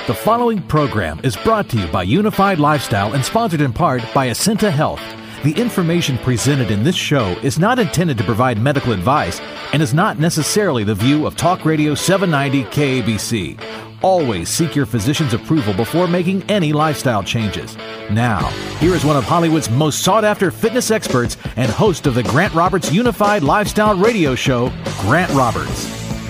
The following program is brought to you by Unified Lifestyle and sponsored in part by Ascenta Health. The information presented in this show is not intended to provide medical advice and is not necessarily the view of Talk Radio 790 KABC. Always seek your physician's approval before making any lifestyle changes. Now, here is one of Hollywood's most sought-after fitness experts and host of the Grant Roberts Unified Lifestyle Radio Show, Grant Roberts.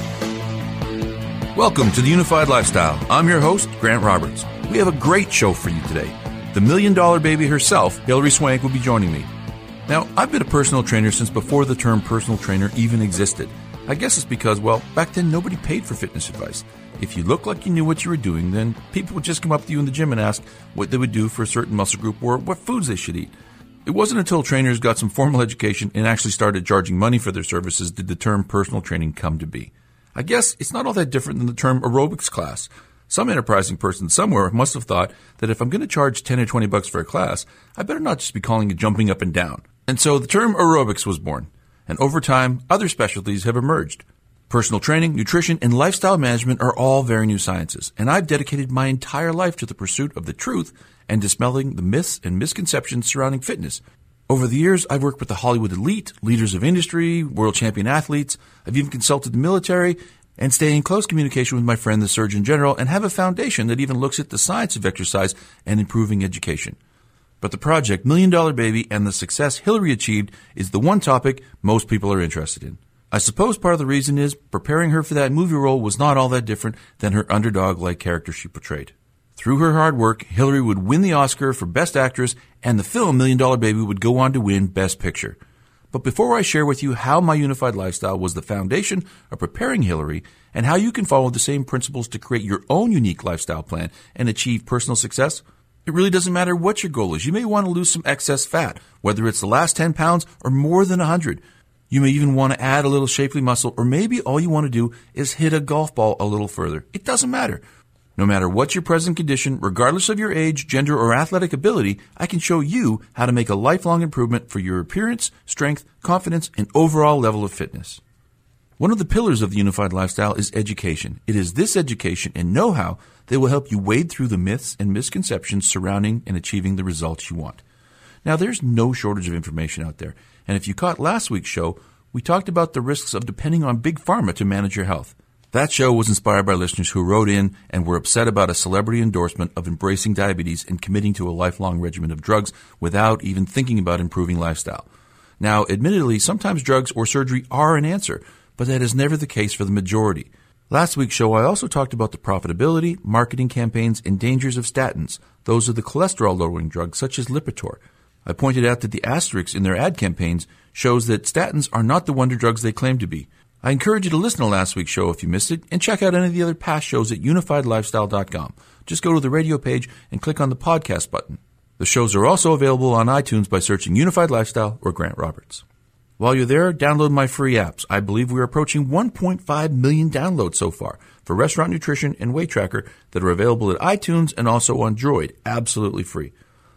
Welcome to the Unified Lifestyle. I'm your host, Grant Roberts. We have a great show for you today. The million-dollar baby herself, Hilary Swank, will be joining me. Now, I've been a personal trainer since before the term personal trainer even existed. I guess it's because, well, back then nobody paid for fitness advice. If you looked like you knew what you were doing, then people would just come up to you in the gym and ask what they would do for a certain muscle group or what foods they should eat. It wasn't until trainers got some formal education and actually started charging money for their services did the term personal training come to be. I guess it's not all that different than the term aerobics class. Some enterprising person somewhere must have thought that if I'm going to charge $10 or $20 for a class, I better not just be calling it jumping up and down. And so the term aerobics was born. And over time, other specialties have emerged. Personal training, nutrition, and lifestyle management are all very new sciences. And I've dedicated my entire life to the pursuit of the truth and dispelling the myths and misconceptions surrounding fitness. Over the years, I've worked with the Hollywood elite, leaders of industry, world champion athletes. I've even consulted the military and stay in close communication with my friend, the Surgeon General, and have a foundation that even looks at the science of exercise and improving education. But the project Million Dollar Baby and the success Hilary achieved is the one topic most people are interested in. I suppose part of the reason is preparing her for that movie role was not all that different than her underdog-like character she portrayed. Through her hard work, Hilary would win the Oscar for Best Actress, and the film Million Dollar Baby would go on to win Best Picture. But before I share with you how my unified lifestyle was the foundation of preparing Hilary, and how you can follow the same principles to create your own unique lifestyle plan and achieve personal success, it really doesn't matter what your goal is. You may want to lose some excess fat, whether it's the last 10 pounds or more than 100. You may even want to add a little shapely muscle, or maybe all you want to do is hit a golf ball a little further. It doesn't matter. No matter what your present condition, regardless of your age, gender, or athletic ability, I can show you how to make a lifelong improvement for your appearance, strength, confidence, and overall level of fitness. One of the pillars of the unified lifestyle is education. It is this education and know-how that will help you wade through the myths and misconceptions surrounding and achieving the results you want. Now, there's no shortage of information out there. And if you caught last week's show, we talked about the risks of depending on Big Pharma to manage your health. That show was inspired by listeners who wrote in and were upset about a celebrity endorsement of embracing diabetes and committing to a lifelong regimen of drugs without even thinking about improving lifestyle. Now, admittedly, sometimes drugs or surgery are an answer, but that is never the case for the majority. Last week's show, I also talked about the profitability, marketing campaigns, and dangers of statins. Those are the cholesterol-lowering drugs such as Lipitor. I pointed out that the asterisks in their ad campaigns shows that statins are not the wonder drugs they claim to be. I encourage you to listen to last week's show if you missed it, and check out any of the other past shows at unifiedlifestyle.com. Just go to the radio page and click on the podcast button. The shows are also available on iTunes by searching Unified Lifestyle or Grant Roberts. While you're there, download my free apps. I believe we're approaching 1.5 million downloads so far for Restaurant Nutrition and Weight Tracker that are available at iTunes and also on Droid, absolutely free.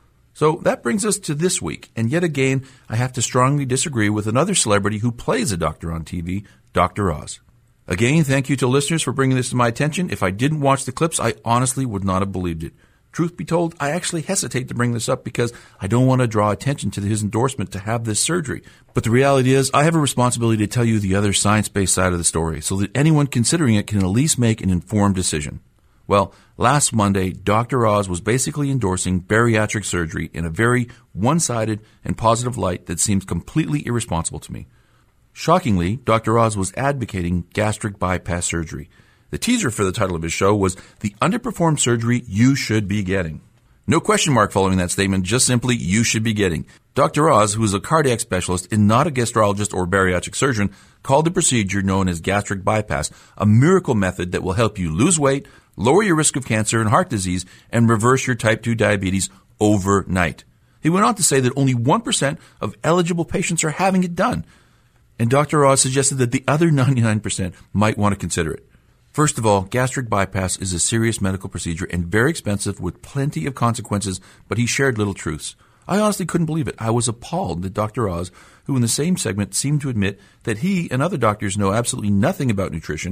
So that brings us to this week, and yet again, I have to strongly disagree with another celebrity who plays a doctor on TV, Dr. Oz. Again, thank you to listeners for bringing this to my attention. If I didn't watch the clips, I honestly would not have believed it. Truth be told, I actually hesitate to bring this up because I don't want to draw attention to his endorsement to have this surgery. But the reality is, I have a responsibility to tell you the other science-based side of the story so that anyone considering it can at least make an informed decision. Well, last Monday, Dr. Oz was basically endorsing bariatric surgery in a very one-sided and positive light that seems completely irresponsible to me. Shockingly, Dr. Oz was advocating gastric bypass surgery. The teaser for the title of his show was The Underperformed Surgery You Should Be Getting. No question mark following that statement, just simply you should be getting. Dr. Oz, who is a cardiac specialist and not a gastrologist or bariatric surgeon, called the procedure known as gastric bypass a miracle method that will help you lose weight, lower your risk of cancer and heart disease, and reverse your type 2 diabetes overnight. He went on to say that only 1% of eligible patients are having it done. And Dr. Oz suggested that the other 99% might want to consider it. First of all, gastric bypass is a serious medical procedure and very expensive with plenty of consequences, but he shared little truths. I honestly couldn't believe it. I was appalled that Dr. Oz, who in the same segment seemed to admit that he and other doctors know absolutely nothing about nutrition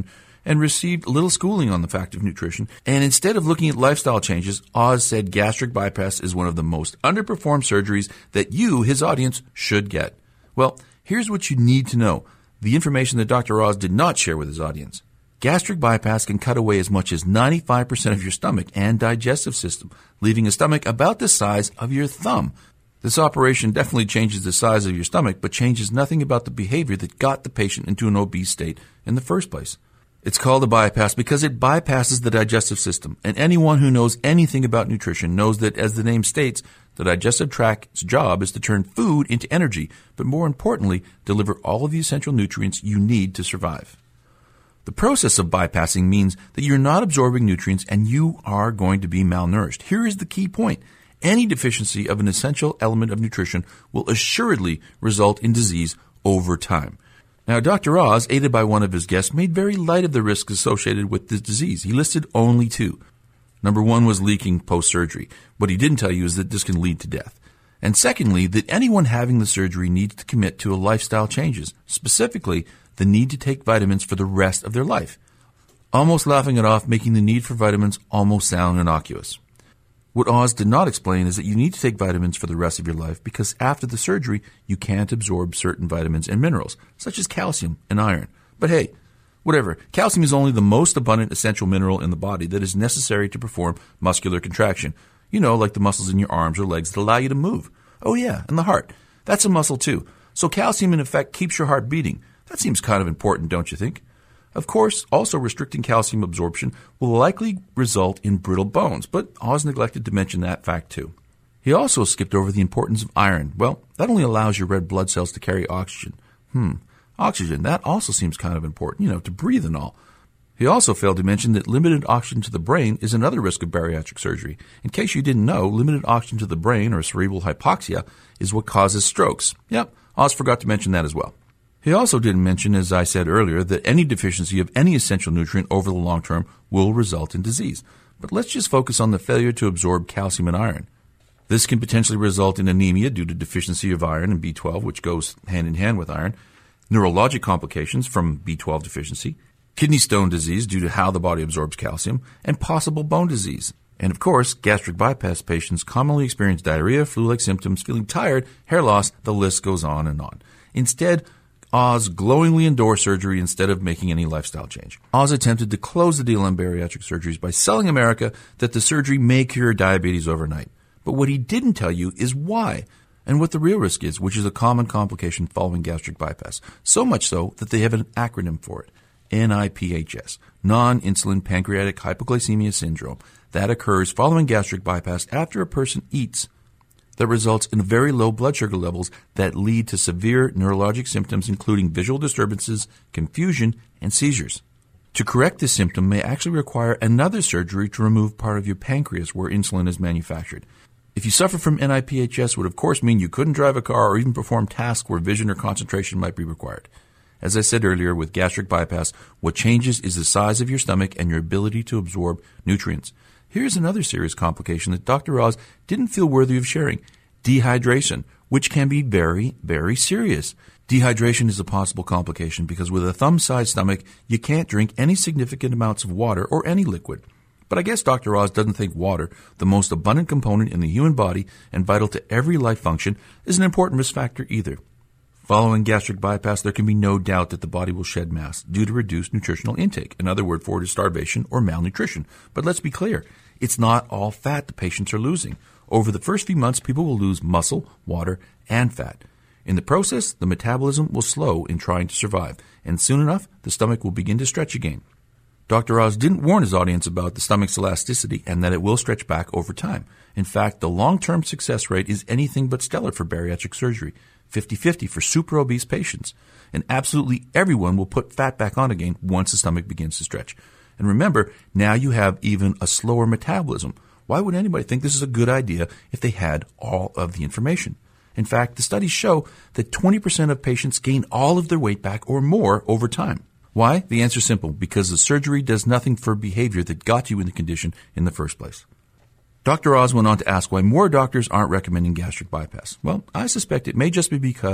and received little schooling on the fact of nutrition. And instead of looking at lifestyle changes, Oz said gastric bypass is one of the most underperformed surgeries that you, his audience, should get. Well, here's what you need to know. The information that Dr. Oz did not share with his audience. Gastric bypass can cut away as much as 95% of your stomach and digestive system, leaving a stomach about the size of your thumb. This operation definitely changes the size of your stomach, but changes nothing about the behavior that got the patient into an obese state in the first place. It's called a bypass because it bypasses the digestive system, and anyone who knows anything about nutrition knows that, as the name states, the digestive tract's job is to turn food into energy, but more importantly, deliver all of the essential nutrients you need to survive. The process of bypassing means that you're not absorbing nutrients and you are going to be malnourished. Here is the key point. Any deficiency of an essential element of nutrition will assuredly result in disease over time. Now, Dr. Oz, aided by one of his guests, made very light of the risks associated with this disease. He listed only 2. Number 1 was leaking post-surgery. What he didn't tell you is that this can lead to death. And secondly, that anyone having the surgery needs to commit to a lifestyle changes, specifically the need to take vitamins for the rest of their life. Almost laughing it off, making the need for vitamins almost sound innocuous. What Oz did not explain is that you need to take vitamins for the rest of your life because after the surgery, you can't absorb certain vitamins and minerals, such as calcium and iron. But hey, whatever. Calcium is only the most abundant essential mineral in the body that is necessary to perform muscular contraction. You know, like the muscles in your arms or legs that allow you to move. Oh yeah, and the heart. That's a muscle too. So calcium, in effect, keeps your heart beating. That seems kind of important, don't you think? Of course, also restricting calcium absorption will likely result in brittle bones, but Oz neglected to mention that fact too. He also skipped over the importance of iron. Well, that only allows your red blood cells to carry oxygen. Oxygen, that also seems kind of important, to breathe and all. He also failed to mention that limited oxygen to the brain is another risk of bariatric surgery. In case you didn't know, limited oxygen to the brain, or cerebral hypoxia, is what causes strokes. Yep, Oz forgot to mention that as well. He also didn't mention, as I said earlier, that any deficiency of any essential nutrient over the long term will result in disease. But let's just focus on the failure to absorb calcium and iron. This can potentially result in anemia due to deficiency of iron and B12, which goes hand in hand with iron, neurologic complications from B12 deficiency, kidney stone disease due to how the body absorbs calcium, and possible bone disease. And of course, gastric bypass patients commonly experience diarrhea, flu-like symptoms, feeling tired, hair loss, the list goes on and on. Instead, Oz glowingly endorsed surgery instead of making any lifestyle change. Oz attempted to close the deal on bariatric surgeries by selling America that the surgery may cure diabetes overnight. But what he didn't tell you is why, and what the real risk is, which is a common complication following gastric bypass. So much so that they have an acronym for it. NIPHS, non-insulin pancreatic hypoglycemia syndrome, that occurs following gastric bypass after a person eats, that results in very low blood sugar levels that lead to severe neurologic symptoms including visual disturbances, confusion, and seizures. To correct this symptom may actually require another surgery to remove part of your pancreas where insulin is manufactured. If you suffer from NIPHS, would of course mean you couldn't drive a car or even perform tasks where vision or concentration might be required. As I said earlier, with gastric bypass, what changes is the size of your stomach and your ability to absorb nutrients. Here's another serious complication that Dr. Oz didn't feel worthy of sharing: dehydration, which can be very, very serious. Dehydration is a possible complication because with a thumb-sized stomach, you can't drink any significant amounts of water or any liquid. But I guess Dr. Oz doesn't think water, the most abundant component in the human body and vital to every life function, is an important risk factor either. Following gastric bypass, there can be no doubt that the body will shed mass due to reduced nutritional intake. Another word for it is starvation or malnutrition. But let's be clear, it's not all fat the patients are losing. Over the first few months, people will lose muscle, water, and fat. In the process, the metabolism will slow in trying to survive, and soon enough, the stomach will begin to stretch again. Dr. Oz didn't warn his audience about the stomach's elasticity and that it will stretch back over time. In fact, the long-term success rate is anything but stellar for bariatric surgery, 50-50 for super obese patients, and absolutely everyone will put fat back on again once the stomach begins to stretch. And remember, now you have even a slower metabolism. Why would anybody think this is a good idea if they had all of the information? In fact, the studies show that 20% of patients gain all of their weight back or more over time. Why? The answer is simple: because the surgery does nothing for behavior that got you in the condition in the first place. Dr. Oz went on to ask why more doctors aren't recommending gastric bypass. Well, I suspect it may just be because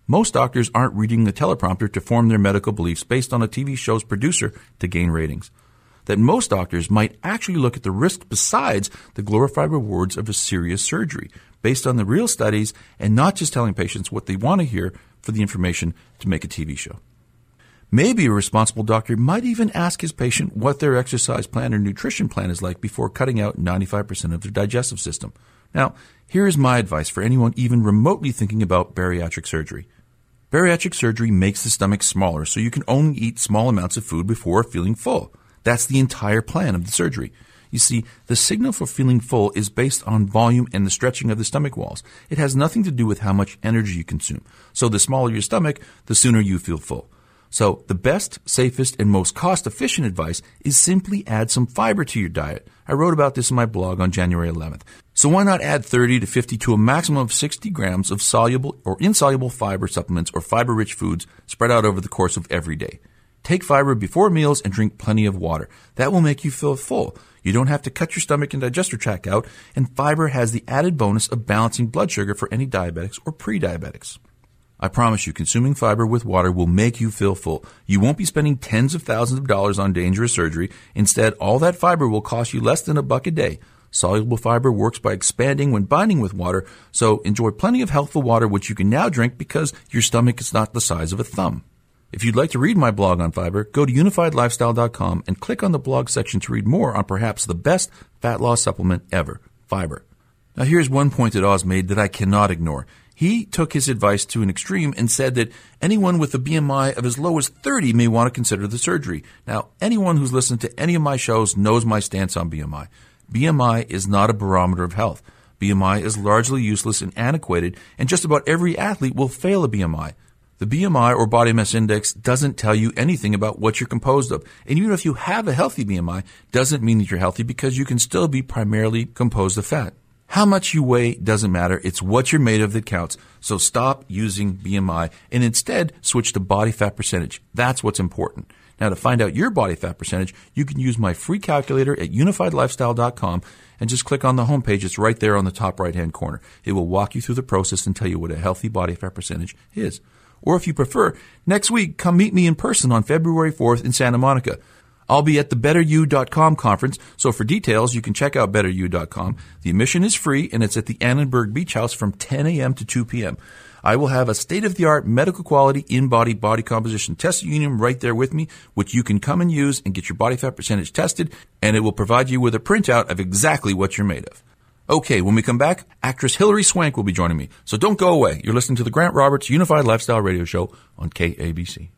Most doctors aren't reading the teleprompter to form their medical beliefs based on a TV show's producer to gain ratings. That most doctors might actually look at the risk besides the glorified rewards of a serious surgery based on the real studies and not just telling patients what they want to hear for the information to make a TV show. Maybe a responsible doctor might even ask his patient what their exercise plan or nutrition plan is like before cutting out 95% of their digestive system. Now, here is my advice for anyone even remotely thinking about bariatric surgery. Bariatric surgery makes the stomach smaller so you can only eat small amounts of food before feeling full. That's the entire plan of the surgery. You see, the signal for feeling full is based on volume and the stretching of the stomach walls. It has nothing to do with how much energy you consume. So the smaller your stomach, the sooner you feel full. So the best, safest, and most cost-efficient advice is simply add some fiber to your diet. I wrote about this in my blog on January 11th. So why not add 30 to 50 to a maximum of 60 grams of soluble or insoluble fiber supplements or fiber-rich foods spread out over the course of every day. Take fiber before meals and drink plenty of water. That will make you feel full. You don't have to cut your stomach and digestive tract out, and fiber has the added bonus of balancing blood sugar for any diabetics or pre-diabetics. I promise you, consuming fiber with water will make you feel full. You won't be spending tens of thousands of dollars on dangerous surgery. Instead, all that fiber will cost you less than $1 a day. Soluble fiber works by expanding when binding with water, so enjoy plenty of healthful water which you can now drink because your stomach is not the size of a thumb. If you'd like to read my blog on fiber, go to unifiedlifestyle.com and click on the blog section to read more on perhaps the best fat loss supplement ever, fiber. Now here's one point that Oz made that I cannot ignore. He took his advice to an extreme and said that anyone with a BMI of as low as 30 may want to consider the surgery. Now, anyone who's listened to any of my shows knows my stance on BMI. BMI is not a barometer of health. BMI is largely useless and antiquated, and just about every athlete will fail a BMI. The BMI or body mass index doesn't tell you anything about what you're composed of. And even if you have a healthy BMI, doesn't mean that you're healthy because you can still be primarily composed of fat. How much you weigh doesn't matter. It's what you're made of that counts. So stop using BMI and instead switch to body fat percentage. That's what's important. Now, to find out your body fat percentage, you can use my free calculator at unifiedlifestyle.com and just click on the homepage. It's right there on the top right-hand corner. It will walk you through the process and tell you what a healthy body fat percentage is. Or if you prefer, next week, come meet me in person on February 4th in Santa Monica. I'll be at the BetterYou.com conference, so for details, you can check out BetterYou.com. The admission is free, and it's at the Annenberg Beach House from 10 a.m. to 2 p.m. I will have a state-of-the-art, medical-quality, in-body body composition test unit right there with me, which you can come and use and get your body fat percentage tested, and it will provide you with a printout of exactly what you're made of. Okay, when we come back, actress Hilary Swank will be joining me. So don't go away. You're listening to the Grant Roberts Unified Lifestyle Radio Show on KABC.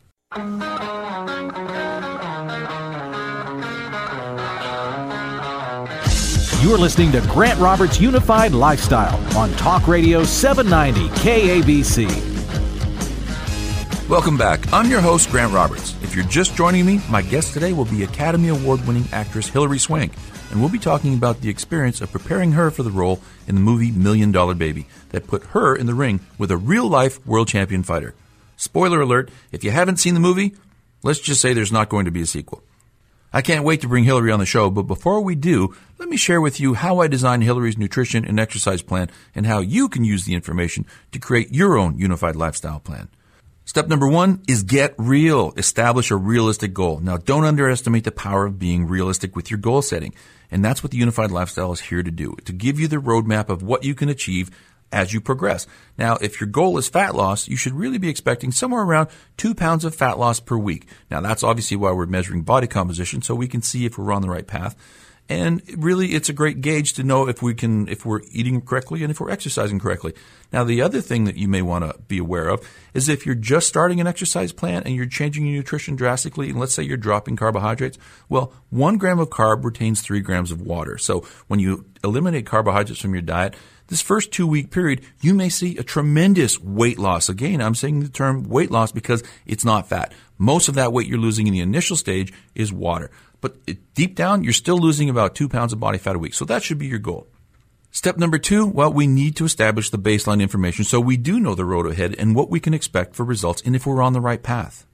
You're listening to Grant Roberts Unified Lifestyle on Talk Radio 790 KABC. Welcome back. I'm your host, Grant Roberts. If you're just joining me, my guest today will be Academy Award-winning actress Hilary Swank, and we'll be talking about the experience of preparing her for the role in the movie $1 Million Baby that put her in the ring with a real-life world champion fighter. Spoiler alert, if you haven't seen the movie, let's just say there's not going to be a sequel. I can't wait to bring Hilary on the show, but before we do, let me share with you how I designed Hilary's nutrition and exercise plan and how you can use the information to create your own unified lifestyle plan. Step number 1 is get real. Establish a realistic goal. Now, don't underestimate the power of being realistic with your goal setting. And that's what the Unified Lifestyle is here to do, to give you the roadmap of what you can achieve as you progress. Now, if your goal is fat loss, you should really be expecting somewhere around 2 pounds of fat loss per week. Now, that's obviously why we're measuring body composition, so we can see if we're on the right path. And really, it's a great gauge to know if we're eating correctly and if we're exercising correctly. Now, the other thing that you may want to be aware of is if you're just starting an exercise plan and you're changing your nutrition drastically, and let's say you're dropping carbohydrates, well, 1 gram of carb retains 3 grams of water. So when you eliminate carbohydrates from your diet, this first 2-week period, you may see a tremendous weight loss. Again, I'm saying the term weight loss because it's not fat. Most of that weight you're losing in the initial stage is water. But deep down, you're still losing about 2 pounds of body fat a week. So that should be your goal. Step number 2, well, we need to establish the baseline information so we do know the road ahead and what we can expect for results and if we're on the right path.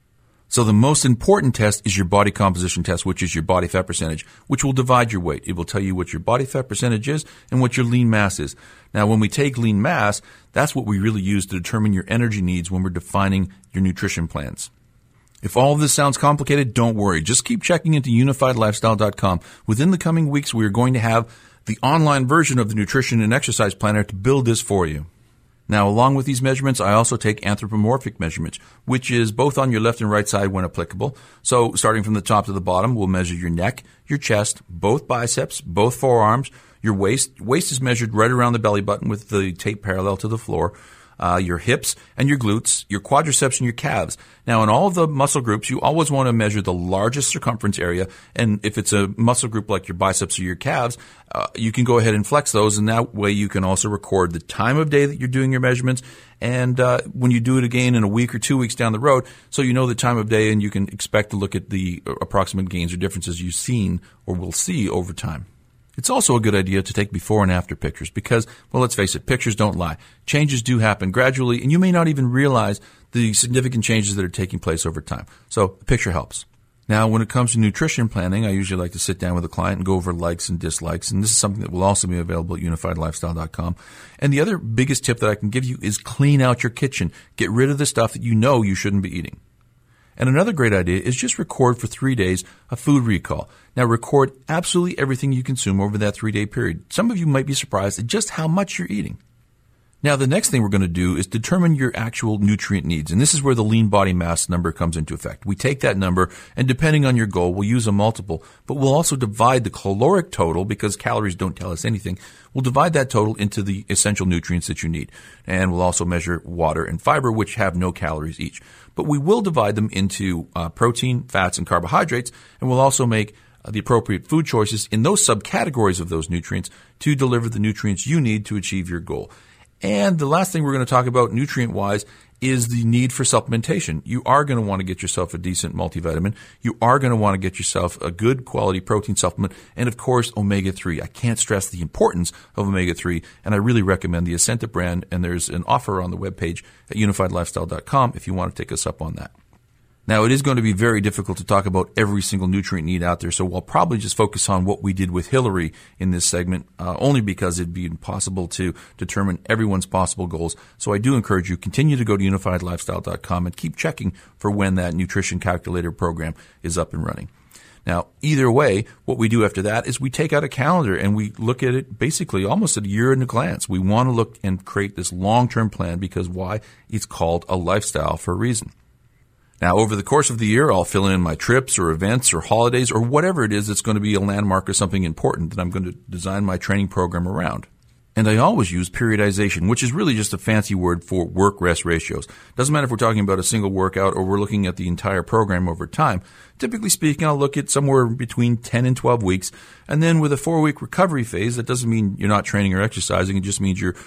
So the most important test is your body composition test, which is your body fat percentage, which will divide your weight. It will tell you what your body fat percentage is and what your lean mass is. Now, when we take lean mass, that's what we really use to determine your energy needs when we're defining your nutrition plans. If all of this sounds complicated, don't worry. Just keep checking into UnifiedLifestyle.com. Within the coming weeks, we are going to have the online version of the Nutrition and Exercise Planner to build this for you. Now, along with these measurements, I also take anthropomorphic measurements, which is both on your left and right side when applicable. So starting from the top to the bottom, we'll measure your neck, your chest, both biceps, both forearms, your waist. Waist is measured right around the belly button with the tape parallel to the floor. Your hips and your glutes, your quadriceps and your calves. Now, in all of the muscle groups, you always want to measure the largest circumference area. And if it's a muscle group like your biceps or your calves, you can go ahead and flex those. And that way you can also record the time of day that you're doing your measurements. And when you do it again in a week or 2 weeks down the road, so you know the time of day and you can expect to look at the approximate gains or differences you've seen or will see over time. It's also a good idea to take before and after pictures because, well, let's face it, pictures don't lie. Changes do happen gradually, and you may not even realize the significant changes that are taking place over time. So a picture helps. Now, when it comes to nutrition planning, I usually like to sit down with a client and go over likes and dislikes, and this is something that will also be available at UnifiedLifestyle.com. And the other biggest tip that I can give you is clean out your kitchen. Get rid of the stuff that you know you shouldn't be eating. And another great idea is just record for 3 days a food recall. Now, record absolutely everything you consume over that 3-day period. Some of you might be surprised at just how much you're eating. Now, the next thing we're going to do is determine your actual nutrient needs. And this is where the lean body mass number comes into effect. We take that number, and depending on your goal, we'll use a multiple. But we'll also divide the caloric total, because calories don't tell us anything. We'll divide that total into the essential nutrients that you need. And we'll also measure water and fiber, which have no calories each. But we will divide them into protein, fats, and carbohydrates. And we'll also make the appropriate food choices in those subcategories of those nutrients to deliver the nutrients you need to achieve your goal. And the last thing we're going to talk about nutrient-wise is the need for supplementation. You are going to want to get yourself a decent multivitamin. You are going to want to get yourself a good quality protein supplement. And of course, omega-3. I can't stress the importance of omega-3. And I really recommend the Esenta brand. And there's an offer on the webpage at UnifiedLifestyle.com if you want to take us up on that. Now, it is going to be very difficult to talk about every single nutrient need out there, so we'll probably just focus on what we did with Hillary in this segment, only because it'd be impossible to determine everyone's possible goals. So I do encourage you, continue to go to UnifiedLifestyle.com and keep checking for when that nutrition calculator program is up and running. Now, either way, what we do after that is we take out a calendar and we look at it basically almost at a year in a glance. We want to look and create this long-term plan because why? It's called a lifestyle for a reason. Now, over the course of the year, I'll fill in my trips or events or holidays or whatever it is that's going to be a landmark or something important that I'm going to design my training program around. And I always use periodization, which is really just a fancy word for work-rest ratios. Doesn't matter if we're talking about a single workout or we're looking at the entire program over time. Typically speaking, I'll look at somewhere between 10 and 12 weeks. And then with a 4-week recovery phase, that doesn't mean you're not training or exercising. It just means you're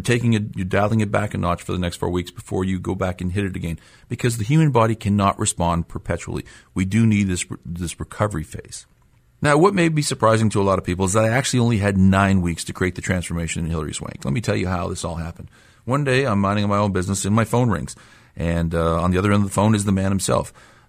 dialing it back a notch for the next 4 weeks before you go back and hit it again. Because the human body cannot respond perpetually. We do need this recovery phase. Now, what may be surprising to a lot of people is that I actually only had 9 weeks to create the transformation in Hillary Swank. Let me tell you how this all happened. One day, I'm minding my own business and my phone rings. And on the other end of the phone is the man himself.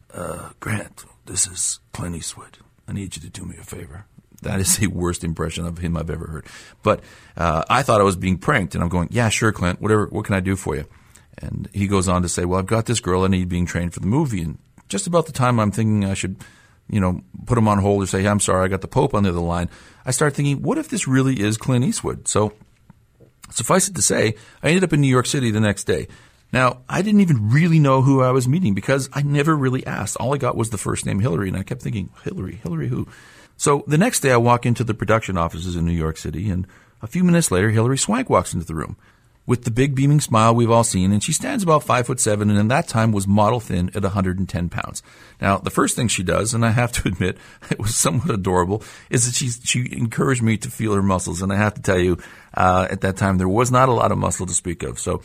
Grant, this is Clint Eastwood. I need you to do me a favor. That is the worst impression of him I've ever heard. But I thought I was being pranked. And I'm going, yeah, sure, Clint, whatever. What can I do for you? And he goes on to say, well, I've got this girl I need being trained for the movie. And just about the time I'm thinking I should put him on hold or say, hey, I'm sorry, I got the Pope on the other line. I start thinking, what if this really is Clint Eastwood? So suffice it to say, I ended up in New York City the next day. Now, I didn't even really know who I was meeting because I never really asked. All I got was the first name Hillary, and I kept thinking, Hillary who? So the next day I walk into the production offices in New York City, and a few minutes later, Hillary Swank walks into the room with the big beaming smile we've all seen, and she stands about 5'7", and in that time was model thin at 110 pounds. Now, the first thing she does, and I have to admit, it was somewhat adorable, is that she encouraged me to feel her muscles, and I have to tell you, at that time there was not a lot of muscle to speak of. So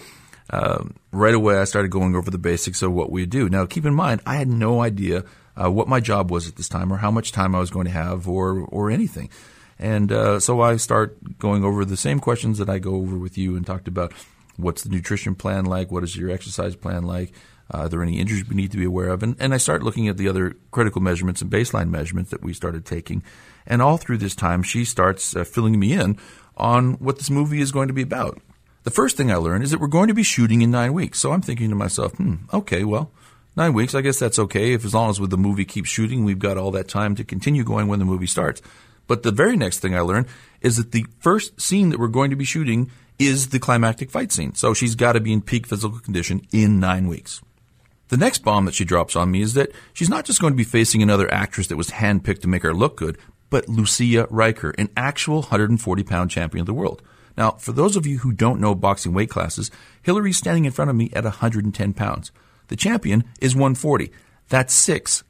right away I started going over the basics of what we do. Now, keep in mind, I had no idea what my job was at this time or how much time I was going to have or anything. And so I start going over the same questions that I go over with you and talked about what's the nutrition plan like, what is your exercise plan like, Are there any injuries we need to be aware of? And I start looking at the other critical measurements and baseline measurements that we started taking. And all through this time, she starts filling me in on what this movie is going to be about. The first thing I learned is that we're going to be shooting in 9 weeks. So I'm thinking to myself, okay, well, 9 weeks, I guess that's okay. If as long as the movie keeps shooting, we've got all that time to continue going when the movie starts. But the very next thing I learned is that the first scene that we're going to be shooting is the climactic fight scene. So she's got to be in peak physical condition in 9 weeks. The next bomb that she drops on me is that she's not just going to be facing another actress that was handpicked to make her look good, but Lucia Riker, an actual 140-pound champion of the world. Now, for those of you who don't know boxing weight classes, Hillary's standing in front of me at 110 pounds. The champion is 140. That's 6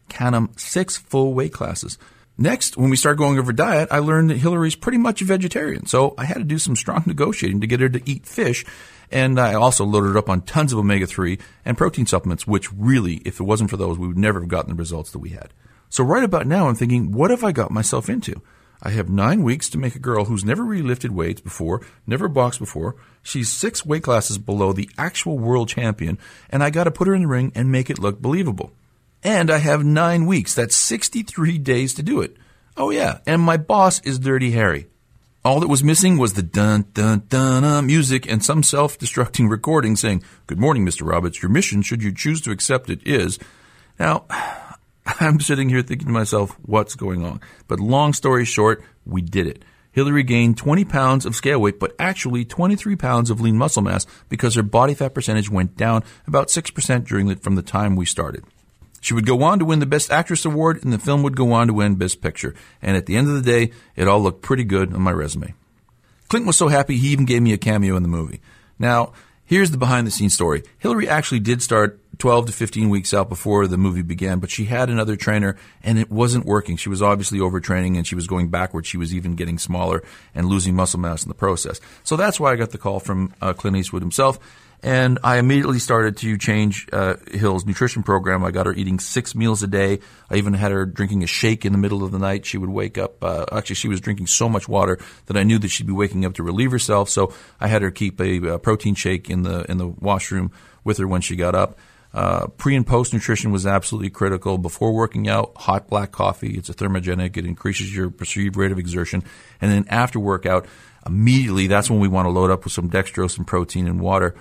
full weight classes. Next, when we start going over diet, I learned that Hillary's pretty much a vegetarian. So I had to do some strong negotiating to get her to eat fish. And I also loaded her up on tons of omega-3 and protein supplements, which really, if it wasn't for those, we would never have gotten the results that we had. So right about now, I'm thinking, what have I got myself into? I have 9 weeks to make a girl who's never really lifted weights before, never boxed before. She's 6 weight classes below the actual world champion, and I got to put her in the ring and make it look believable. And I have 9 weeks. That's 63 days to do it. Oh yeah, and my boss is Dirty Harry. All that was missing was the dun-dun-dun music and some self-destructing recording saying, "Good morning, Mr. Roberts. Your mission, should you choose to accept it, is..." Now, I'm sitting here thinking to myself, what's going on? But long story short, we did it. Hillary gained 20 pounds of scale weight, but actually 23 pounds of lean muscle mass because her body fat percentage went down about 6% from the time we started. She would go on to win the Best Actress award, and the film would go on to win Best Picture. And at the end of the day, it all looked pretty good on my resume. Clinton was so happy he even gave me a cameo in the movie. Now, here's the behind-the-scenes story. Hillary actually did start 12 to 15 weeks out before the movie began, but she had another trainer, and it wasn't working. She was obviously overtraining, and she was going backwards. She was even getting smaller and losing muscle mass in the process. So that's why I got the call from Clint Eastwood himself. And I immediately started to change Hill's nutrition program. I got her eating 6 meals a day. I even had her drinking a shake in the middle of the night. She would wake up. Actually, she was drinking so much water that I knew that she'd be waking up to relieve herself. So I had her keep a protein shake in the washroom with her when she got up. Pre and post nutrition was absolutely critical. Before working out, hot black coffee. It's a thermogenic. It increases your perceived rate of exertion. And then after workout, immediately, that's when we want to load up with some dextrose and protein and water.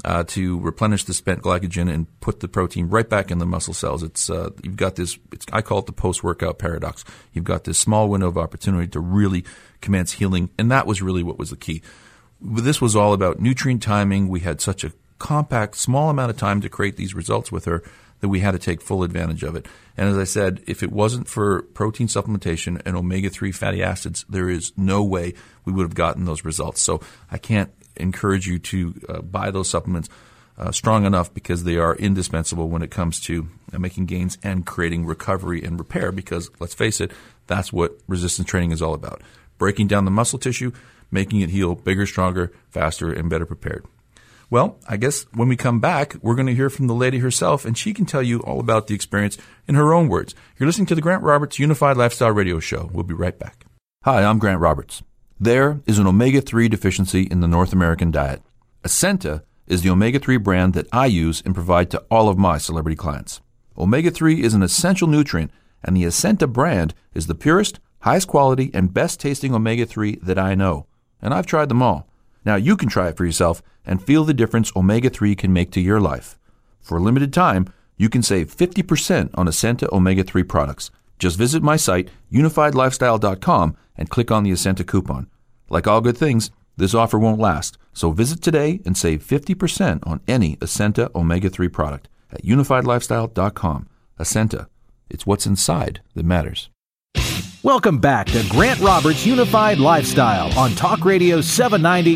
To replenish the spent glycogen and put the protein right back in the muscle cells. You've got this, I call it the post-workout paradox. You've got this small window of opportunity to really commence healing, and that was really what was the key. This was all about nutrient timing. We had such a compact, small amount of time to create these results with her that we had to take full advantage of it. And as I said, if it wasn't for protein supplementation and omega-3 fatty acids, there is no way we would have gotten those results. So I can't encourage you to buy those supplements strong enough because they are indispensable when it comes to making gains and creating recovery and repair because, let's face it, that's what resistance training is all about. Breaking down the muscle tissue, making it heal bigger, stronger, faster, and better prepared. Well, I guess when we come back, we're going to hear from the lady herself, and she can tell you all about the experience in her own words. You're listening to the Grant Roberts Unified Lifestyle Radio Show. We'll be right back. Hi, I'm Grant Roberts. There is an omega-3 deficiency in the North American diet. Ascenta is the omega-3 brand that I use and provide to all of my celebrity clients. Omega-3 is an essential nutrient, and the Ascenta brand is the purest, highest quality, and best-tasting omega-3 that I know. And I've tried them all. Now you can try it for yourself and feel the difference omega-3 can make to your life. For a limited time, you can save 50% on Ascenta omega-3 products. Just visit my site, unifiedlifestyle.com, and click on the Ascenta coupon. Like all good things, this offer won't last, so visit today and save 50% on any Ascenta omega-3 product at unifiedlifestyle.com. Ascenta, it's what's inside that matters. Welcome back to Grant Roberts Unified Lifestyle on Talk Radio 790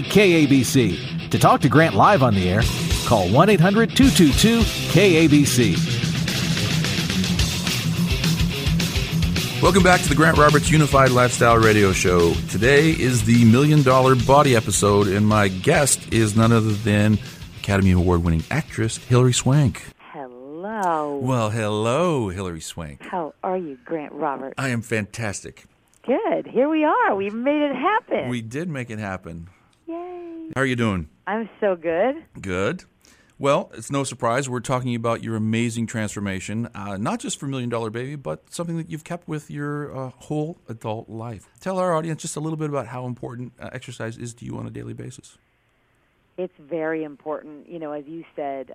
KABC. To talk to Grant live on the air, call 1-800-222-KABC. Welcome back to the Grant Roberts Unified Lifestyle Radio Show. Today is the $1 Million Body episode, and my guest is none other than Academy Award-winning actress Hilary Swank. Hello. Well, hello, Hilary Swank. How are you, Grant Roberts? I am fantastic. Good. Here we are. We made it happen. We did make it happen. Yay. How are you doing? I'm so good. Good. Well, it's no surprise we're talking about your amazing transformation, not just for $1 Million Baby, but something that you've kept with your whole adult life. Tell our audience just a little bit about how important exercise is to you on a daily basis. It's very important. You know, as you said,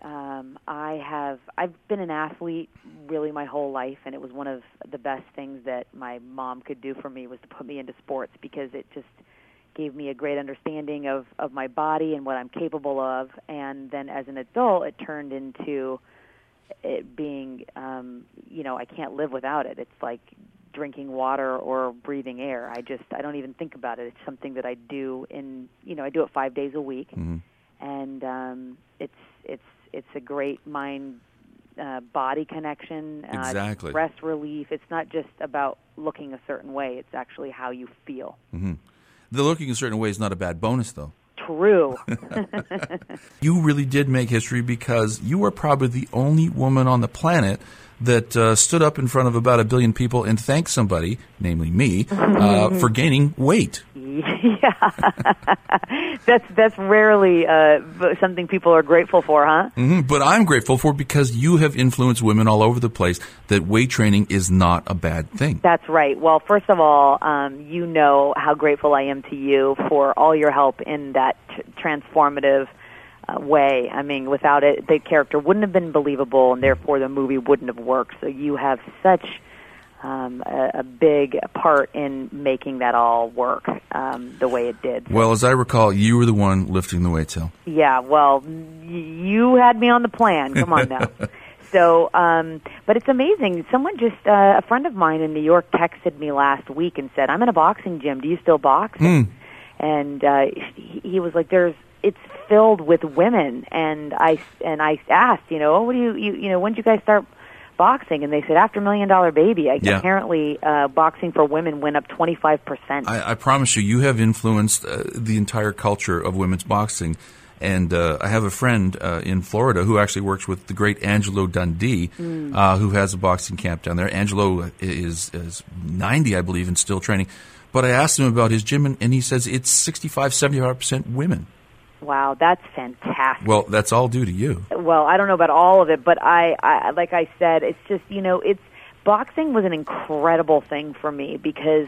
I've been an athlete really my whole life, and it was one of the best things that my mom could do for me was to put me into sports, because it just gave me a great understanding of my body and what I'm capable of. And then as an adult, it turned into it being, I can't live without it. It's like drinking water or breathing air. I don't even think about it. It's something that I do I do it 5 days a week. Mm-hmm. And it's a great mind body connection. Exactly. Stress relief. It's not just about looking a certain way. It's actually how you feel. Mm-hmm. The looking a certain way is not a bad bonus, though. True. You really did make history because you are probably the only woman on the planet that stood up in front of about 1 billion people and thanked somebody, namely me, for gaining weight. Yeah. That's rarely something people are grateful for, huh? Mm-hmm. But I'm grateful for because you have influenced women all over the place that weight training is not a bad thing. That's right. Well, first of all, you know how grateful I am to you for all your help in that transformative way. I mean, without it, the character wouldn't have been believable, and therefore the movie wouldn't have worked. So you have such a big part in making that all work the way it did. Well, as I recall, you were the one lifting the weights, Hill. Yeah, well, you had me on the plan. Come on now. So, but it's amazing. Someone a friend of mine in New York texted me last week and said, "I'm in a boxing gym. Do you still box?" And he was like, it's filled with women. And I asked, what do you when did you guys start boxing? And they said after $1 Million Baby. Apparently, boxing for women went up 25%. I promise you have influenced the entire culture of women's boxing. And I have a friend in Florida who actually works with the great Angelo Dundee, who has a boxing camp down there. Angelo is 90, I believe, and still training. But I asked him about his gym, and he says it's 75% women. Wow, that's fantastic. Well, that's all due to you. Well, I don't know about all of it, but I like I said, it's just, boxing was an incredible thing for me because,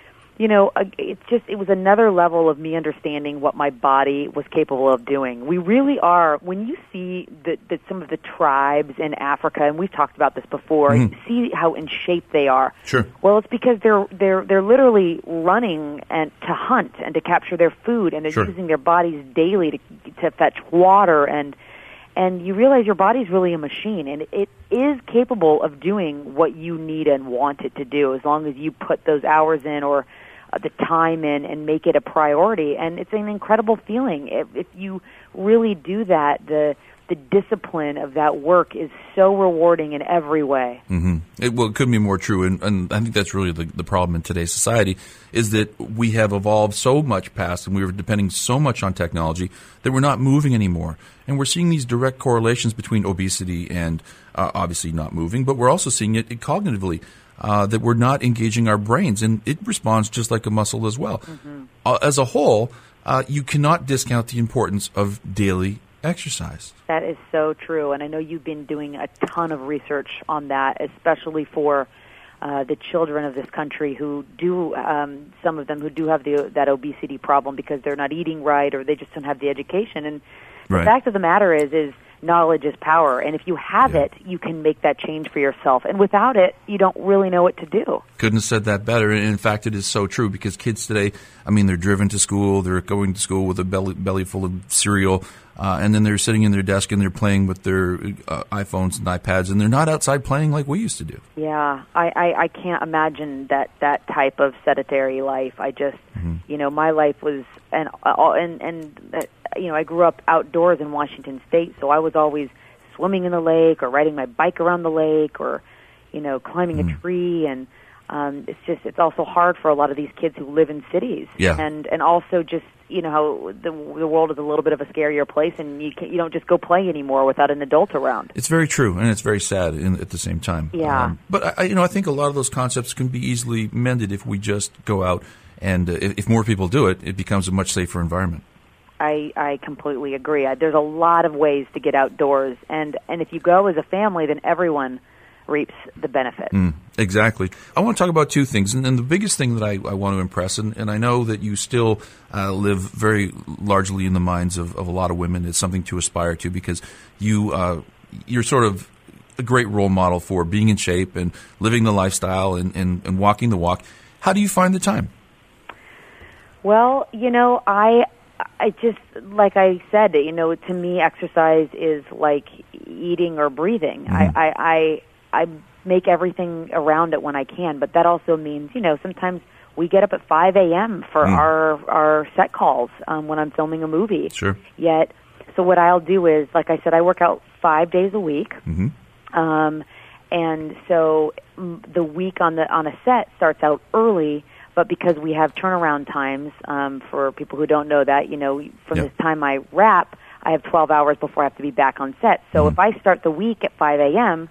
it was another level of me understanding what my body was capable of doing. We really are, when you see that some of the tribes in Africa, and we've talked about this before, you see how in shape they are. Sure. Well, it's because they're literally running to hunt and to capture their food, and they're using their bodies daily to fetch water, and you realize your body's really a machine, and it is capable of doing what you need and want it to do as long as you put those hours in or the time in and make it a priority. And it's an incredible feeling. If you really do that, the discipline of that work is so rewarding in every way. Mm-hmm. It couldn't be more true, and I think that's really the problem in today's society, is that we have evolved so much past and we were depending so much on technology that we're not moving anymore. And we're seeing these direct correlations between obesity and obviously not moving, but we're also seeing it cognitively, that we're not engaging our brains, and it responds just like a muscle as well. Mm-hmm. As a whole, you cannot discount the importance of daily exercise. That is so true, and I know you've been doing a ton of research on that, especially for the children of this country who do, some of them who do have that obesity problem because they're not eating right or they just don't have the education. And the fact of the matter is knowledge is power, and if you have it, you can make that change for yourself. And without it, you don't really know what to do. Couldn't have said that better. And in fact, it is so true because kids today, they're driven to school, they're going to school with a belly full of cereal, and then they're sitting in their desk and they're playing with their iPhones and iPads, and they're not outside playing like we used to do. Yeah, I can't imagine that type of sedentary life. I just, my life was, and I grew up outdoors in Washington State, so I was always swimming in the lake or riding my bike around the lake or, climbing a tree. And it's also hard for a lot of these kids who live in cities. Yeah. And also just, how the world is a little bit of a scarier place, and you don't just go play anymore without an adult around. It's very true, and it's very sad at the same time. Yeah. But I think a lot of those concepts can be easily mended if we just go out and if more people do it, it becomes a much safer environment. I completely agree. There's a lot of ways to get outdoors, and if you go as a family, then everyone reaps the benefit. Exactly. I want to talk about two things, and the biggest thing that I want to impress, and I know that you still live very largely in the minds of a lot of women. It's something to aspire to because you're sort of a great role model for being in shape and living the lifestyle and walking the walk. How do you find the time? Well, I just, like I said, to me, exercise is like eating or breathing. I make everything around it when I can, but that also means, sometimes we get up at 5 a.m. for our set calls when I'm filming a movie. Sure. So what I'll do is, like I said, I work out 5 days a week. And so the week on a set starts out early, but because we have turnaround times, for people who don't know that, from this time I wrap, I have 12 hours before I have to be back on set. So if I start the week at 5 a.m.,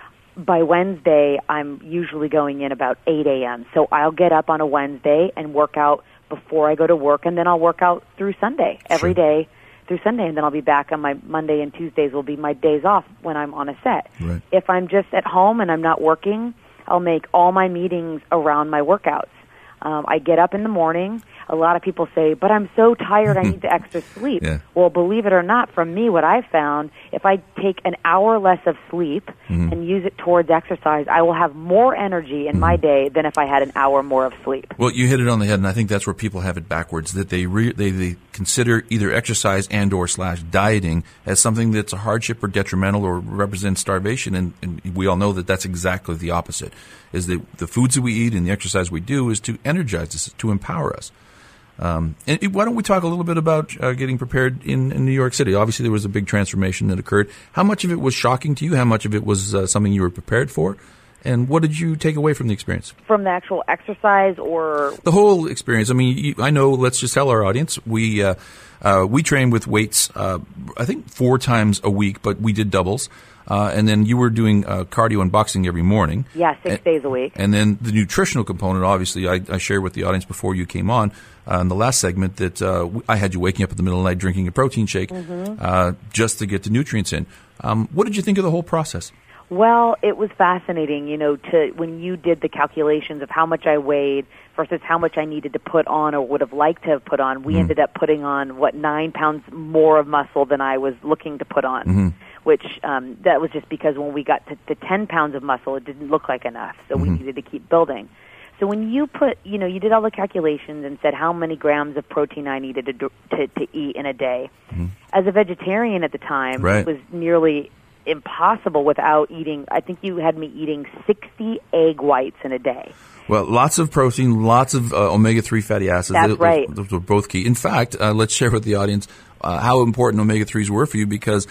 by Wednesday, I'm usually going in about 8 a.m. So I'll get up on a Wednesday and work out before I go to work, and then I'll work out through Sunday, every day through Sunday, and then I'll be back on my Monday and Tuesdays will be my days off when I'm on a set. Right. If I'm just at home and I'm not working, I'll make all my meetings around my workouts. I get up in the morning. A lot of people say, but I'm so tired, I need the extra sleep. Yeah. Well, believe it or not, from me, what I've found, if I take an hour less of sleep and use it towards exercise, I will have more energy in my day than if I had an hour more of sleep. Well, you hit it on the head, and I think that's where people have it backwards, that they consider either exercise and or / dieting as something that's a hardship or detrimental or represents starvation, and we all know that that's exactly the opposite, is that the foods that we eat and the exercise we do is to energize us, to empower us. And why don't we talk a little bit about getting prepared in New York City? Obviously, there was a big transformation that occurred. How much of it was shocking to you? How much of it was something you were prepared for? And what did you take away from the experience? From the actual exercise or? The whole experience. I mean, I know, let's just tell our audience, we train with weights, I think 4 times a week, but we did doubles. And then you were doing cardio and boxing every morning. Yeah, 6 days a week. And then the nutritional component, obviously, I shared with the audience before you came on in the last segment that I had you waking up in the middle of the night drinking a protein shake just to get the nutrients in. What did you think of the whole process? Well, it was fascinating, when you did the calculations of how much I weighed versus how much I needed to put on or would have liked to have put on. We ended up putting on, 9 pounds more of muscle than I was looking to put on. Which that was just because when we got to 10 pounds of muscle, it didn't look like enough, so we needed to keep building. So when you put, you did all the calculations and said how many grams of protein I needed to eat in a day. As a vegetarian at the time, it was nearly impossible without eating. I think you had me eating 60 egg whites in a day. Well, lots of protein, lots of omega-3 fatty acids. That's right. Those were both key. In fact, let's share with the audience how important omega-3s were for you, because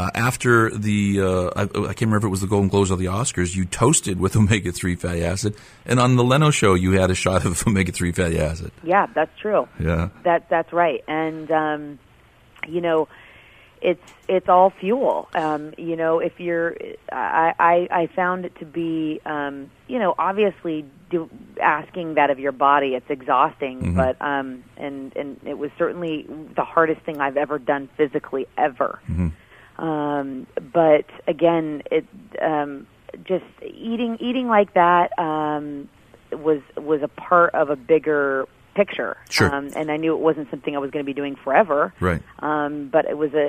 after the, I can't remember if it was the Golden Globes or the Oscars, you toasted with omega-3 fatty acid. And on the Leno show, you had a shot of omega-3 fatty acid. Yeah, that's true. Yeah. That's right. And, it's all fuel. If you're, I found it to be, obviously asking that of your body, it's exhausting, but, and it was certainly the hardest thing I've ever done physically ever. But again, just eating like that, was a part of a bigger picture. Sure. And I knew it wasn't something I was going to be doing forever. Right. But it was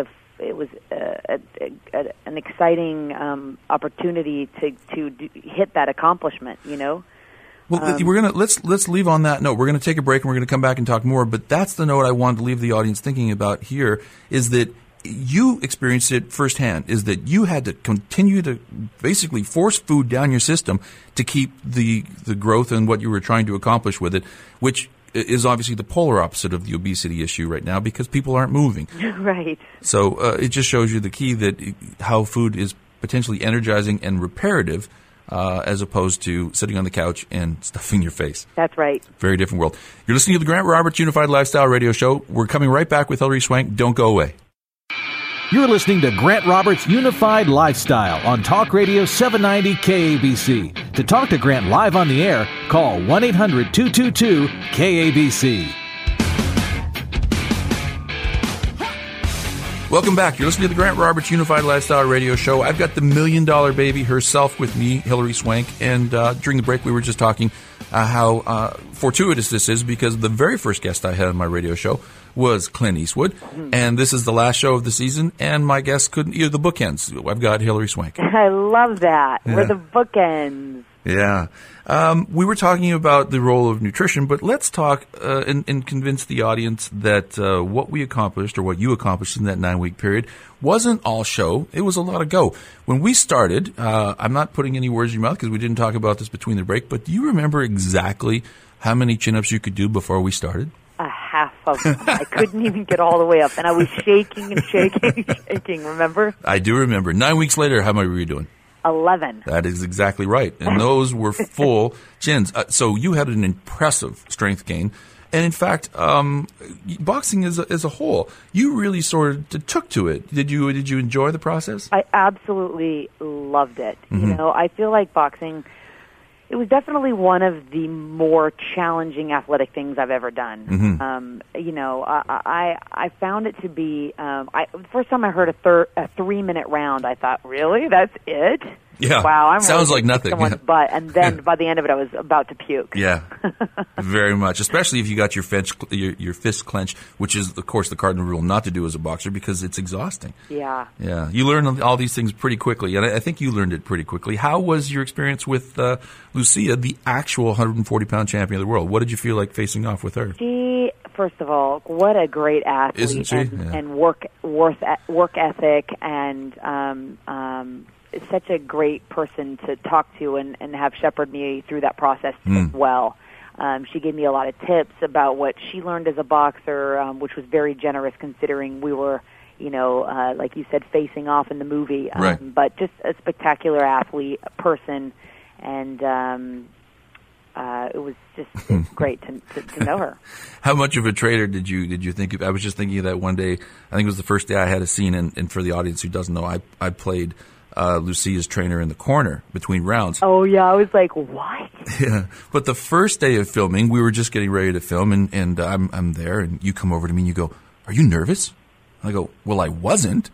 an exciting opportunity to hit that accomplishment. Well, let's leave on that note. We're gonna take a break and we're gonna come back and talk more. But that's the note I wanted to leave the audience thinking about here, is that you experienced it firsthand, is that you had to continue to basically force food down your system to keep the growth and what you were trying to accomplish with it, which is obviously the polar opposite of the obesity issue right now, because people aren't moving. Right. So it just shows you the key, that how food is potentially energizing and reparative, as opposed to sitting on the couch and stuffing your face. That's right. Very different world. You're listening to the Grant Roberts Unified Lifestyle Radio Show. We're coming right back with Hilary Swank. Don't go away. You're listening to Grant Roberts Unified Lifestyle on Talk Radio 790 KABC. To talk to Grant live on the air, call 1-800-222-KABC. Welcome back. You're listening to the Grant Roberts Unified Lifestyle Radio Show. I've got the $1 Million Baby herself with me, Hilary Swank. And during the break, we were just talking how fortuitous this is, because the very first guest I had on my radio show was Clint Eastwood. And this is the last show of the season, and my guest couldn't the bookends. I've got Hilary Swank. I love that. Yeah. We're the bookends. Yeah. We were talking about the role of nutrition, but let's talk and convince the audience that what we accomplished, or what you accomplished in that 9-week period, wasn't all show. It was a lot of go. When we started, I'm not putting any words in your mouth because we didn't talk about this between the break, but do you remember exactly how many chin-ups you could do before we started? A half of them. I couldn't even get all the way up, and I was shaking and shaking and shaking, remember? I do remember. 9 weeks later, how many were you doing? 11. That is exactly right. And those were full chins. So you had an impressive strength gain. And in fact, boxing as a whole, you really sort of took to it. Did you enjoy the process? I absolutely loved it. Mm-hmm. You know, I feel like boxing, it was definitely one of the more challenging athletic things I've ever done. Mm-hmm. You know, I found it to be, the first time I heard a 3-minute round, I thought, really? That's it? Yeah. Wow, I'm sounds really like nothing. Someone's butt. And then by the end of it, I was about to puke. Yeah, very much. Especially if you got your fist clenched, which is, of course, the cardinal rule not to do as a boxer because it's exhausting. Yeah. Yeah. You learn all these things pretty quickly, and I think you learned it pretty quickly. How was your experience with Lucia, the actual 140-pound champion of the world? What did you feel like facing off with her? She, first of all, what a great athlete. Isn't she? And work ethic, and such a great person to talk to and have shepherd me through that process as well. She gave me a lot of tips about what she learned as a boxer, which was very generous considering we were, you know, like you said, facing off in the movie. Right. But just a spectacular athlete, person, and it was just great to know her. How much of a trainer did you think of? I was just thinking of that one day. I think it was the first day I had a scene, and for the audience who doesn't know, I played Lucia's trainer in the corner between rounds. Oh, yeah. I was like, what? Yeah. But the first day of filming, we were just getting ready to film, and I'm there, and you come over to me and you go, "Are you nervous?" I go, "Well, I wasn't."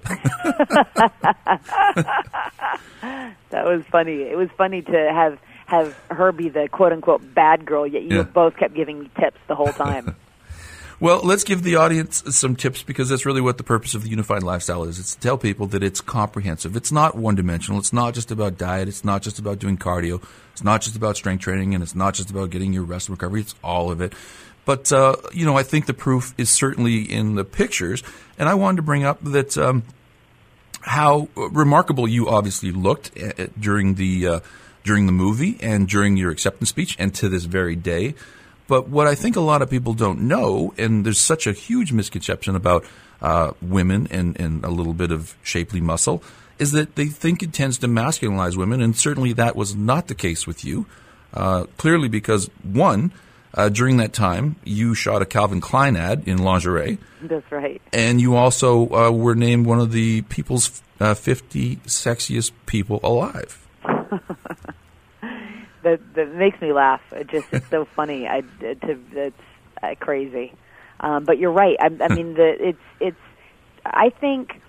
That was funny. It was funny to have her be the quote-unquote bad girl, yet you both kept giving me tips the whole time. Well, let's give the audience some tips, because that's really what the purpose of the Unified Lifestyle is. It's to tell people that it's comprehensive. It's not one-dimensional. It's not just about diet. It's not just about doing cardio. It's not just about strength training, and it's not just about getting your rest and recovery. It's all of it. But, you know, I think the proof is certainly in the pictures. And I wanted to bring up that how remarkable you obviously looked during the movie and during your acceptance speech and to this very day. But what I think a lot of people don't know, and there's such a huge misconception about women and a little bit of shapely muscle, is that they think it tends to masculinize women, and certainly that was not the case with you. Clearly because, one, during that time, you shot a Calvin Klein ad in lingerie. That's right. And you also were named one of the People's 50 Sexiest People Alive. That makes me laugh. It's so funny. It's crazy. But you're right. I mean, I think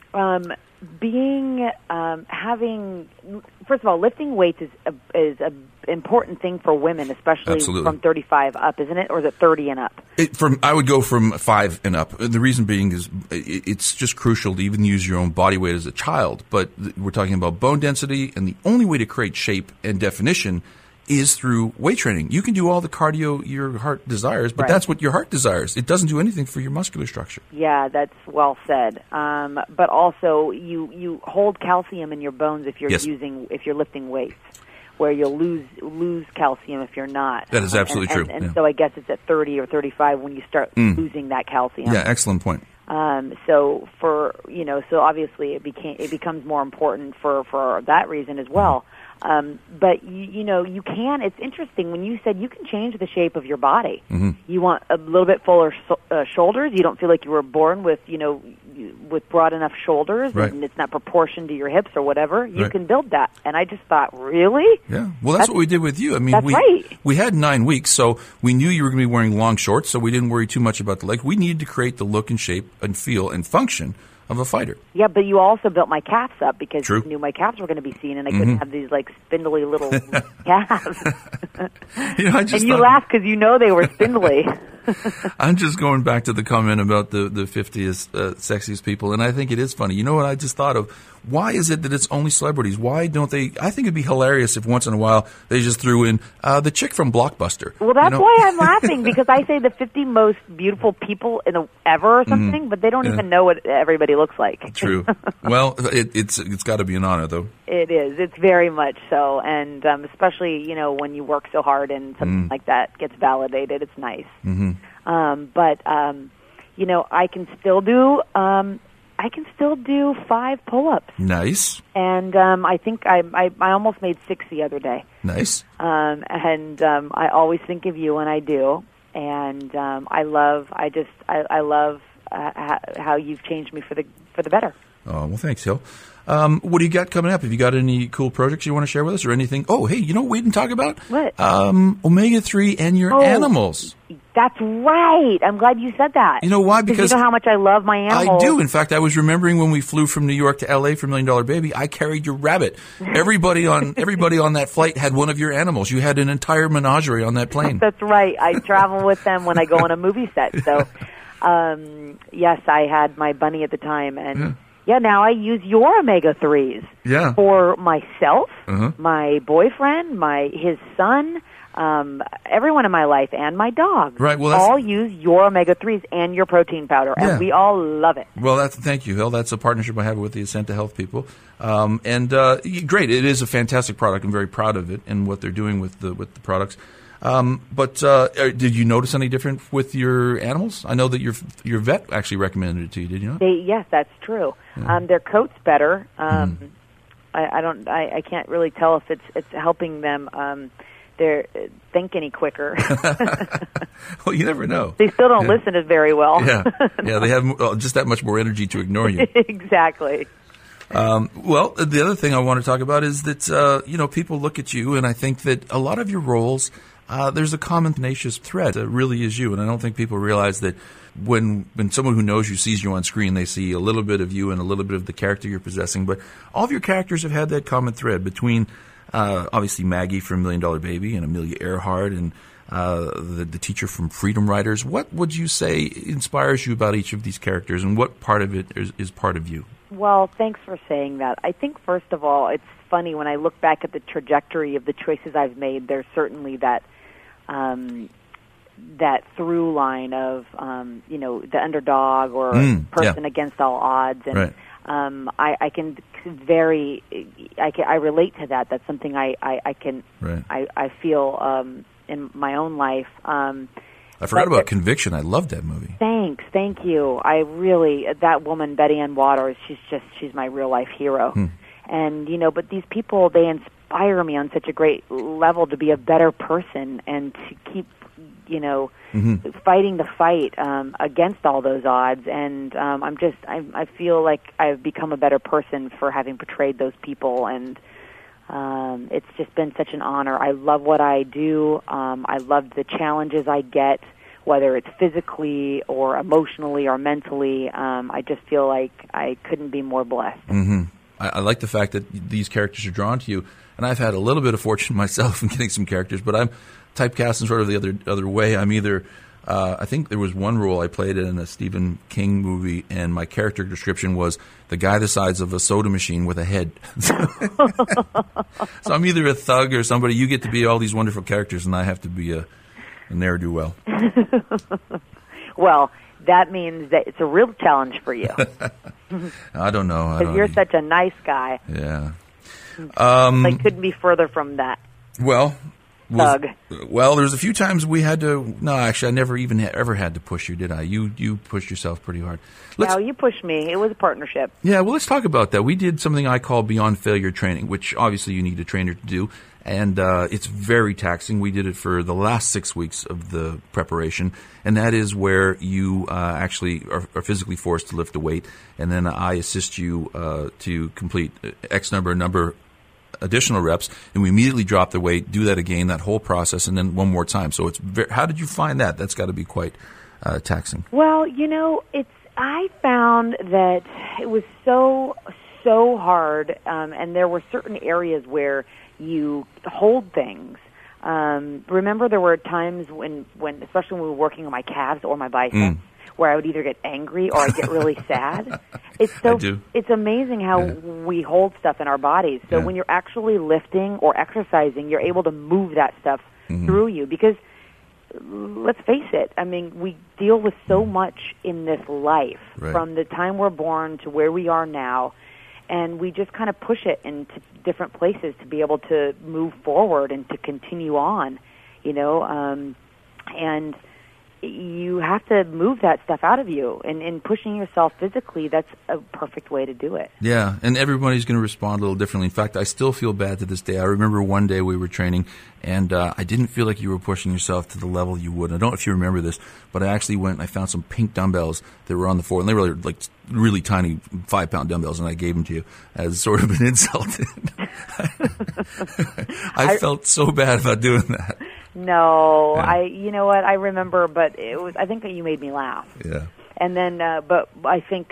having, first of all, lifting weights is a important thing for women, especially Absolutely. From 35 up, isn't it? Or is it 30 and up? I would go from 5 and up. The reason being is it's just crucial to even use your own body weight as a child. But we're talking about bone density, and the only way to create shape and definition is through weight training. You can do all the cardio your heart desires, but That's what your heart desires. It doesn't do anything for your muscular structure. Yeah, that's well said. But also, you hold calcium in your bones if you're if you're lifting weights, where you'll lose calcium if you're not. That is absolutely true. And so I guess it's at 30 or 35 when you start losing that calcium. Yeah, excellent point. So obviously it becomes more important for that reason as well. But you can. It's interesting when you said you can change the shape of your body. Mm-hmm. You want a little bit fuller shoulders. You don't feel like you were born with with broad enough shoulders, right. And it's not proportioned to your hips or whatever. You right. can build that. And I just thought, really? Yeah. Well, that's what we did with you. I mean, we had 9 weeks, so we knew you were going to be wearing long shorts, so we didn't worry too much about the leg. We needed to create the look and shape and feel and function of a fighter. Yeah, but you also built my calves up because True. you knew my calves were going to be seen, and I couldn't have these like spindly little calves. I just and you laugh because you know they were spindly. I'm just going back to the comment about the 50th sexiest people, and I think it is funny. You know what I just thought of? Why is it that it's only celebrities? Why don't they? I think it'd be hilarious if once in a while they just threw in the chick from Blockbuster. Well, that's why I'm laughing, because I say the 50 most beautiful people ever or something, but they don't even know what everybody looks like. True. Well, it's got to be an honor, though. It is. It's very much so, and especially when you work so hard and something like that gets validated, it's nice. But I can still do. I can still do 5 pull-ups. Nice. And I think I almost made 6 the other day. Nice. And I always think of you when I do. And I love how you've changed me for the better. Oh, well, thanks, Hill. What do you got coming up? Have you got any cool projects you want to share with us or anything? Oh, hey, you know what we didn't talk about? What? Omega-3 and your animals. That's right. I'm glad you said that. You know why? Because you know how much I love my animals. I do. In fact, I was remembering when we flew from New York to L.A. for $1 Million Baby, I carried your rabbit. Everybody on that flight had one of your animals. You had an entire menagerie on that plane. That's right. I travel with them when I go on a movie set. So, yes, I had my bunny at the time, and now I use your omega-3s for myself, my boyfriend, his son, everyone in my life, and my dog. Right. Well, all use your omega-3s and your protein powder, and we all love it. Well, thank you, Hill. That's a partnership I have with the Ascenta Health people, great. It is a fantastic product. I'm very proud of it and what they're doing with the products. But did you notice any different with your animals? I know that your vet actually recommended it to you. Did you not? Yes, that's true. Yeah. Their coat's better. I can't really tell if it's helping them. Think any quicker. Well, you never know. They still don't listen as very well. They have just that much more energy to ignore you. Exactly. Well, the other thing I want to talk about is that people look at you, and I think that a lot of your roles, there's a common tenacious thread that really is you, and I don't think people realize that when someone who knows you sees you on screen, they see a little bit of you and a little bit of the character you're possessing. But all of your characters have had that common thread between obviously Maggie from $1 Million Baby and Amelia Earhart and the teacher from Freedom Writers. What would you say inspires you about each of these characters, and what part of it is part of you? Well, thanks for saying that. I think, first of all, it's funny when I look back at the trajectory of the choices I've made, there's certainly that through line of, the underdog or person against all odds. And I can I relate to that. That's something I feel in my own life. I forgot about Conviction. I loved that movie. Thank you. That woman, Betty Ann Waters, she's my real life hero. And, but these people, they inspire me on such a great level to be a better person and to keep, fighting the fight against all those odds. And I feel like I've become a better person for having portrayed those people. And it's just been such an honor. I love what I do. I love the challenges I get, whether it's physically or emotionally or mentally. I just feel like I couldn't be more blessed. I like the fact that these characters are drawn to you, and I've had a little bit of fortune myself in getting some characters, but I'm typecast in sort of the other way. I'm either I think there was one role I played in a Stephen King movie, and my character description was the guy the size of a soda machine with a head. So I'm either a thug or somebody. You get to be all these wonderful characters, and I have to be a ne'er-do-well. Well, that means that it's a real challenge for you. I don't know. Because you're such a nice guy. Yeah. I couldn't be further from that. Well, thug. Well, there's a few times we had to. No, actually, I never even ever had to push you, did I? You pushed yourself pretty hard. No, you pushed me. It was a partnership. Yeah, well, let's talk about that. We did something I call Beyond Failure training, which obviously you need a trainer to do, and it's very taxing. We did it for the last 6 weeks of the preparation, and that is where you actually are physically forced to lift a weight, and then I assist you to complete X number additional reps, and we immediately drop the weight, do that again, that whole process, and then one more time. So it's how did you find that? That's got to be quite taxing. Well, I found that it was so hard, and there were certain areas where you hold things. Remember, there were times when especially when we were working on my calves or my biceps, where I would either get angry or I'd get really sad. It's amazing how we hold stuff in our bodies. So when you're actually lifting or exercising, you're able to move that stuff through you, because let's face it, I mean, we deal with so much in this life, from the time we're born to where we are now, and we just kind of push it into different places to be able to move forward and to continue on, and you have to move that stuff out of you. And in pushing yourself physically, that's a perfect way to do it. Yeah, and everybody's going to respond a little differently. In fact, I still feel bad to this day. I remember one day we were training, and I didn't feel like you were pushing yourself to the level you would. I don't know if you remember this, but I actually went and I found some pink dumbbells that were on the floor, and they were like really tiny 5-pound dumbbells, and I gave them to you as sort of an insult. I felt so bad about doing that. No, yeah. You know what, I remember, but I think that you made me laugh. Yeah. And then, but I think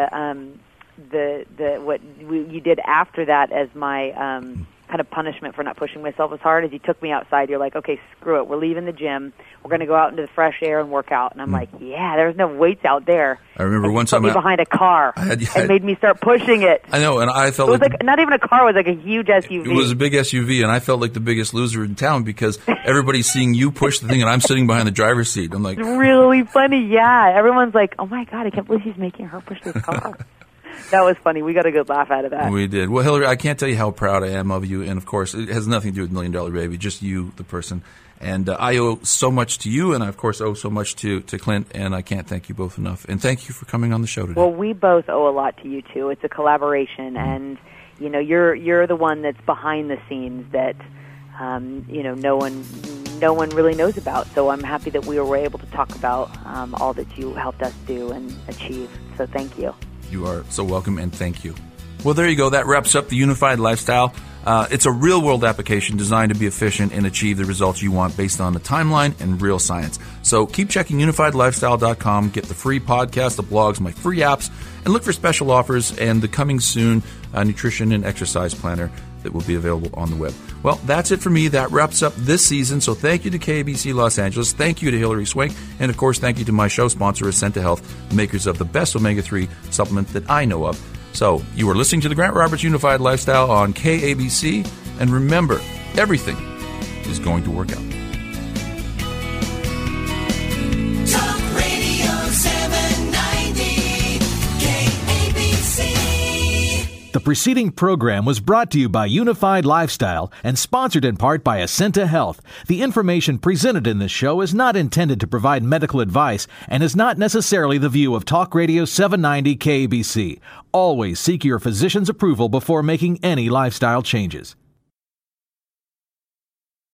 what you did after that as my kind of punishment for not pushing myself as hard, is you took me outside. You're like, okay, screw it. We're leaving the gym. We're going to go out into the fresh air and work out. And I'm like, yeah, there's no weights out there. I remember one time put me behind a car and made me start pushing it. I know, and I felt it was like not even a car. It was like a huge SUV. It was a big SUV, and I felt like the biggest loser in town because everybody's seeing you push the thing, and I'm sitting behind the driver's seat. I'm like, it's really funny. Yeah, everyone's like, oh my God, I can't believe she's making her push this car. That was funny. We got a good laugh out of that. We did. Well, Hillary, I can't tell you how proud I am of you. And, of course, it has nothing to do with $1 Million Baby, just you, the person. And I owe so much to you, and I, of course, owe so much to Clint, and I can't thank you both enough. And thank you for coming on the show today. Well, we both owe a lot to you, too. It's a collaboration, and, you're the one that's behind the scenes that, no one really knows about. So I'm happy that we were able to talk about all that you helped us do and achieve. So thank you. You are so welcome, and thank you. Well, there you go. That wraps up the Unified Lifestyle. It's a real-world application designed to be efficient and achieve the results you want based on the timeline and real science. So keep checking unifiedlifestyle.com, get the free podcast, the blogs, my free apps, and look for special offers and the coming soon nutrition and exercise planner that will be available on the web. Well, that's it for me. That wraps up this season. So thank you to KABC Los Angeles. Thank you to Hillary Swank. And, of course, thank you to my show sponsor, Ascenta Health, makers of the best omega-3 supplement that I know of. So you are listening to the Grant Roberts Unified Lifestyle on KABC. And remember, everything is going to work out. Talk Radio 790 KABC. The preceding program was brought to you by Unified Lifestyle and sponsored in part by Ascenta Health. The information presented in this show is not intended to provide medical advice and is not necessarily the view of Talk Radio 790 KABC. Always seek your physician's approval before making any lifestyle changes.